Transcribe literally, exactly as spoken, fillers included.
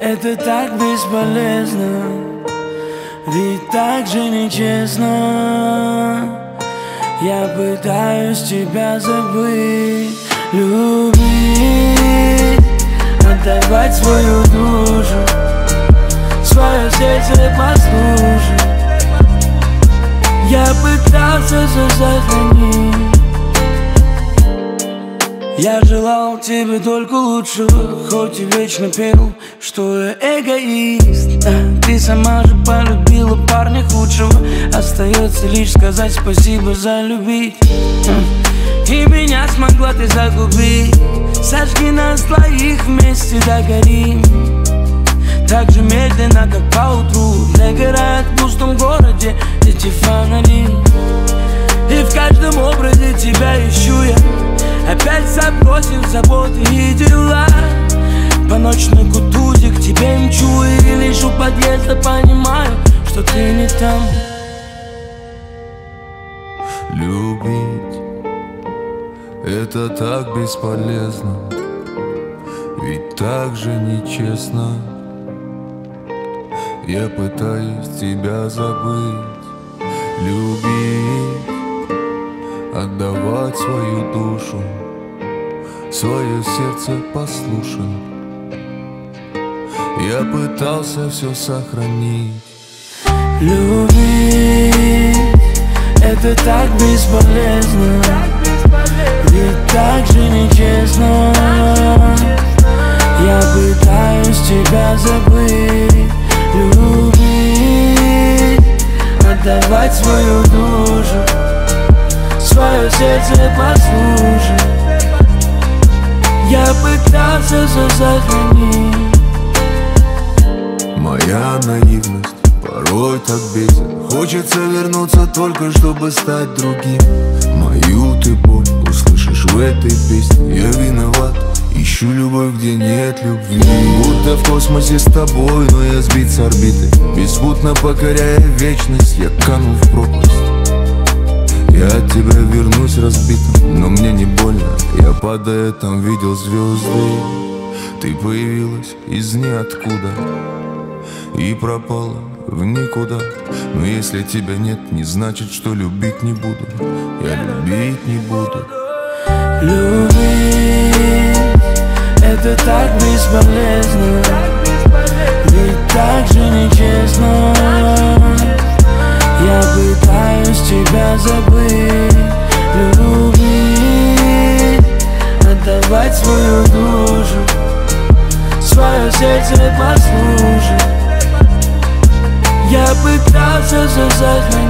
Это так бесполезно, ведь так же нечестно. Я пытаюсь тебя забыть, любить, отдавать свою душу, свое сердце послушать. Я пытался все сохранить. Я желал тебе только лучшего, хоть и вечно пел, что я эгоист. А ты сама же полюбила парня худшего. Остается лишь сказать спасибо за любить. И меня смогла ты загубить. Сожги нас двоих вместе, догорим. Так же медленно, как поутру догорает в пустом городе эти фонари. И в каждом образе тебя ищу я. Опять забросив заботы и дела. По ночной кутузе к тебе мчу. И лишь у подъезда понимаю, что ты не там. Любить — это так бесполезно, ведь так же нечестно. Я пытаюсь тебя забыть, любить, отдавать свою душу, свое сердце послушать. Я пытался все сохранить. Любить — это так бесполезно, ведь так же нечестно. Я пытаюсь тебя забыть, любить, отдавать свою душу, свое сердце послушать. Я пытался все сохранить. Моя наивность порой так бесит. Хочется вернуться только, чтобы стать другим. Мою ты боль услышишь в этой песне. Я виноват, ищу любовь, где нет любви. Будто в космосе с тобой, но я сбит с орбиты. Беспутно покоряя вечность, я канул в пропасть. Я от тебя вернусь разбитым, но мне не больно. Я падая там видел звезды. Ты появилась из ниоткуда и пропала в никуда. Но если тебя нет, не значит, что любить не буду. Я любить не буду. Любить — это так бесполезно, ведь так же нечестно. Я пытаюсь тебя забыть, любить, отдавать свою душу, свое сердце послушать. Я пытался все сохранить.